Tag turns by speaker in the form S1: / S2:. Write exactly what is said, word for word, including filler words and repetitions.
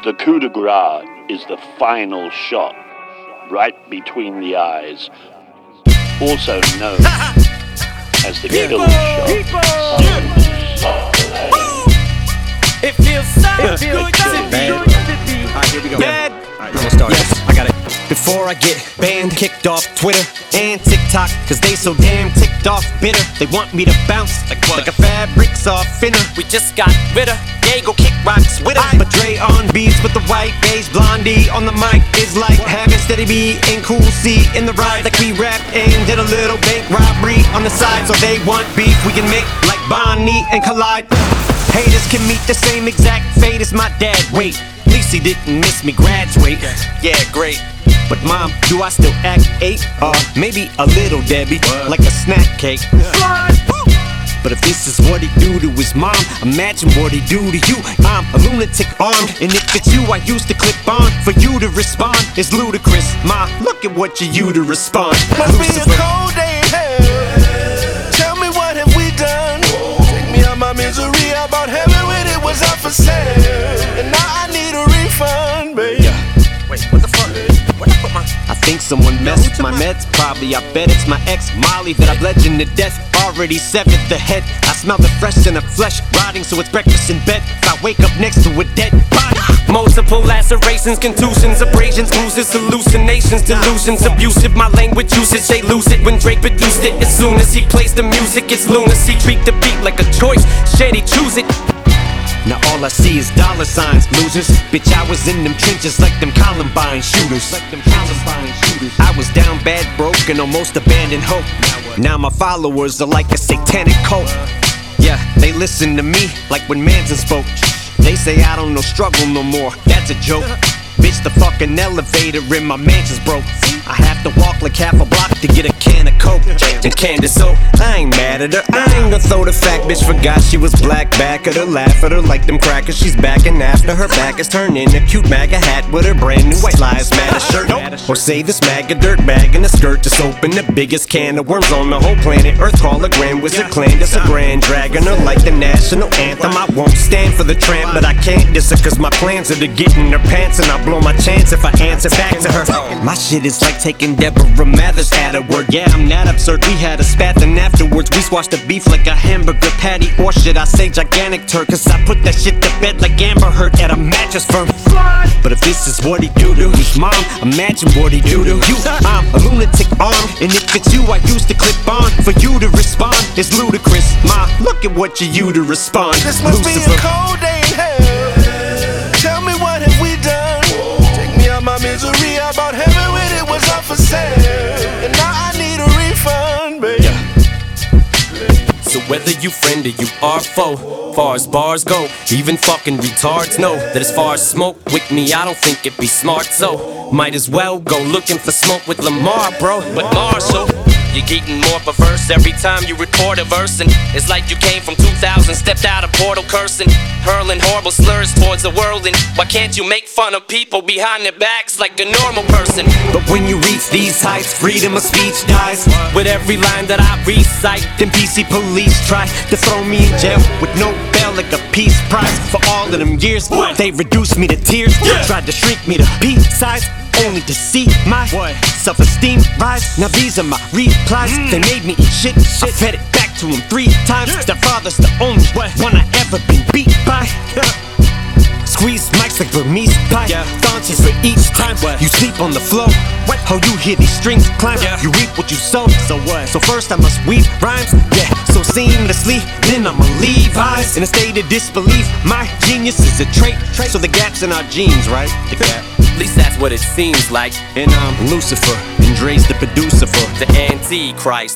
S1: The coup de grace is the final shot, right between the eyes, also known as the kill shot.
S2: It feels so it feels good to be.
S3: Alright, here we go. Bad. Alright, I'm gonna start. Yes, I got it. Before I get banned, kicked off Twitter and TikTok, cause they so damn ticked off bitter. They want me to bounce like what? Like a fabric's off finner.
S2: We just got rid of Diego kick rocks with her.
S3: But Dre on beats with the white beige blondie on the mic is like having Steady B and Cool C in the ride. Like we rapped and did a little bank robbery on the side. So they want beef, we can make like Bonnie and Collide. Haters can meet the same exact fate as my dad. Wait, at least he didn't miss me graduate. Yeah, great. But mom, do I still act eight? Or maybe a little Debbie, like a snack cake. But if this is what he do to his mom, imagine what he do to you. I'm a lunatic armed, and if it's you I used to clip on, for you to respond is ludicrous. Ma, look at what you you to respond.
S4: Must be a cold day in hell. Tell me what have we done? Take me out my misery. I bought heaven when it was up for sale, and now I need a refund, baby.
S3: Yeah. Wait, what the fuck? Where I put my? I think someone messed my meds. Probably, I bet it's my ex Molly that I bludgeoned to death. Already severed the head. I smell the fresh in the flesh, rotting, so it's breakfast in bed. If I wake up next to a dead body.
S2: Multiple lacerations, contusions, abrasions, bruises, hallucinations, delusions, abusive. My language usage, they lose it when Drake produced it. As soon as he plays the music, it's lunacy. Treat the beat like a choice, shady, choose it.
S3: Now all I see is dollar signs, losers. Bitch, I was in them trenches like them Columbine shooters. Like them Columbine shooters. I was down bad, broke, and almost abandoned hope. Now my followers are like a satanic cult. Yeah, they listen to me like when Manson spoke. They say I don't know struggle no more, that's a joke. Bitch, the fucking elevator in my mansion's broke. I have to walk like half a block to get a can of Coke and Candace soap. I ain't mad at her, I ain't gonna throw the fact. Bitch forgot she was black, back at her, laugh at her like them crackers. She's back and after her back is turned in a cute MAGA hat with her brand new white lives matter shirt. Or say this MAGA dirt bag in a skirt just opened the biggest can of worms on the whole planet Earth. Hologram was a clan, that's a grand dragon her like the national anthem. I won't stand for the tramp, but I can't diss her cause my plans are to get in her pants, and I'll blow my chance if I answer back to her. My shit is like taking Deborah Mathers at her word. Yeah, I'm that absurd. We had a spat and afterwards we squashed the beef like a hamburger patty. Or should I say gigantic turd, cause I put that shit to bed like Amber Heard at a mattress firm. But if this is what he do to his mom, imagine what he do to you. I'm a lunatic armed, and if it's you I used to clip on, for you to respond is ludicrous. Ma, look at what you you to respond.
S4: This must
S3: Lucifer.
S4: be a cold day in hell. Tell me what have we done? Take me out my misery. I bought heaven when it was up for sale, and now I need a refund, baby.
S2: Yeah. So whether you friend or you are foe, far as bars go, even fucking retards know that as far as smoke with me, I don't think it'd be smart. So might as well go looking for smoke with Lamar, bro. But Marshall, you're getting more perverse every time you record a verse, and it's like you came from two thousand, stepped out a portal cursing, hurling horrible slurs towards the world. And why can't you make fun of people behind their backs like a normal person?
S3: But when you reach these heights, freedom of speech dies.
S2: With every line that I recite,
S3: Then P C police try to throw me in jail with no bail, like a peace prize. For all of them years, they reduced me to tears, tried to shrink me to peace size, only to see my self-esteem rise. Now these are my replies. They made me eat shit, I fed it back to them three times. Their father's the only one I ever been beat by. Squeeze mics like Burmese pie, daunches for each time. You sleep on the floor, how you hear these strings climb. You reap what you sow, so what? So first I must weave rhymes, yeah, so seamlessly. Then I'ma leave eyes in a state of disbelief. My genius is a trait, so the gap's in our genes, right? The gap.
S2: at least that's what it seems like.
S3: And I'm Lucifer, and Dre's the producer for
S2: the Antichrist.